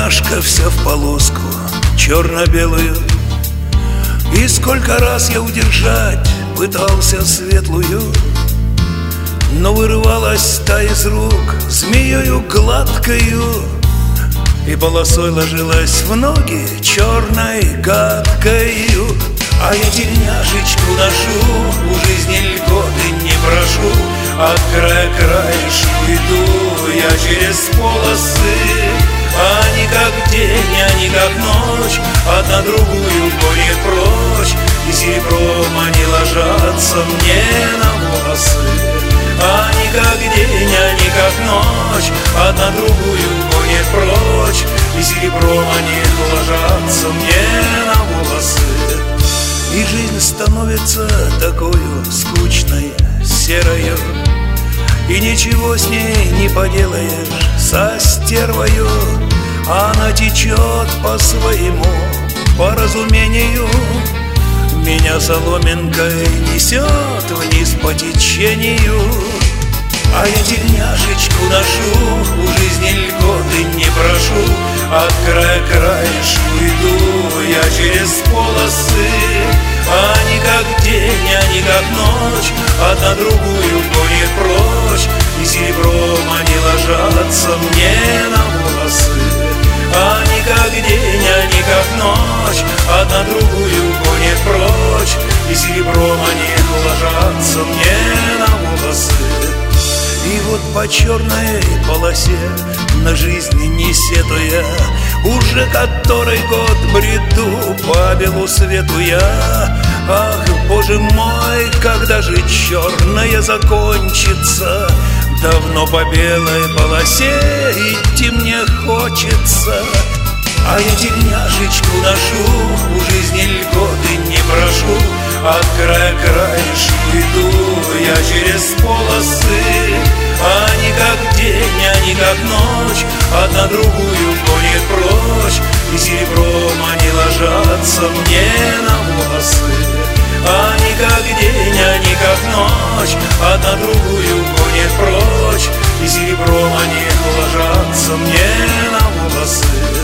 тельняшка вся в полоску черно-белую. И сколько раз я удержать пытался светлую, но вырывалась та из рук змеёю гладкою, и полосой ложилась в ноги черной гадкою. А я тельняшечку ношу, у жизни льготы не прошу, от края к краешку иду я через полосы. Они как день, они как ночь, одна другую гонит прочь, и серебром они ложатся мне на волосы. Они как день, они как ночь, одна другую гонит прочь, и серебром они ложатся мне на волосы. И жизнь становится такою скучной, серою, и ничего с ней не поделаешь со стервою. Она течет по своему поразумению, меня соломинкой несет вниз по течению. А я тельняшечку ношу, у жизни льготы не прошу, от края к краешку иду я через полосы. Они как день, они как ночь, одна другую гонит прочь, и серебром они ложатся мне на волосы. Они как день, они как ночь, одна другую гонит прочь, и серебром они ложатся мне на волосы. И вот по черной полосе, на жизни не сетуя, уже который год бреду по белу свету я. Ах, Боже мой, когда же черная закончится? Давно по белой полосе идти мне хочется. А я тельняшечку ношу, у жизни льготы не прошу, от края к краешку иду я через полосы. Они как день, они как ночь, одна другую гонит прочь, и серебром они ложатся мне на волосы. Они как день, они как ночь, одна другую гонит прочь, и серебром они ложатся мне на волосы.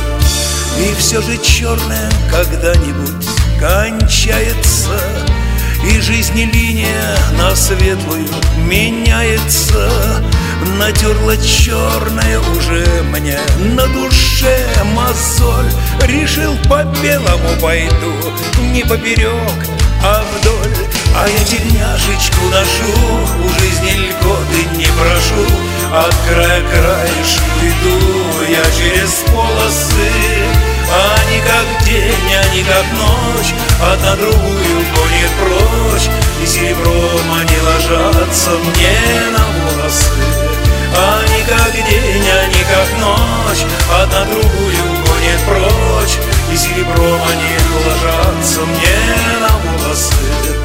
И все же черное когда-нибудь кончается, и жизни линия на светлую меняется. Натерла черная уже мне на душе мозоль, решил по белому пойду, не поперек, а вдоль. А я тельняшечку ношу, у жизни льготы не прошу, от края к краешку иду я через полосы. Они как день, они как ночь, одна другую гонит прочь, и серебром они ложатся мне на волосы. Они как день, они как ночь, одна другую гонит прочь, и серебром они ложатся мне на волосы.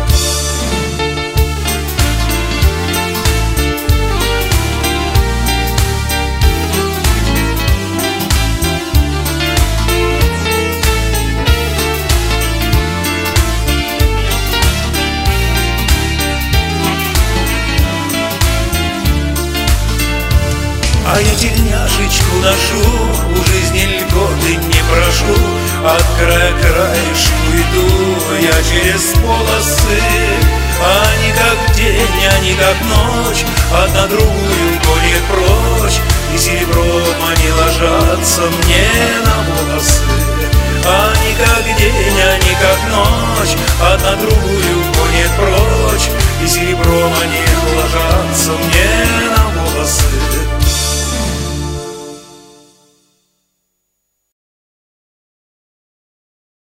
А я тельняшечку ношу, у жизни льготы не прошу, от края к краешку иду я через полосы. Они как день, они как ночь, одна другую гонит прочь, и серебром они ложатся мне на волосы. Они как день, они как ночь, одна другую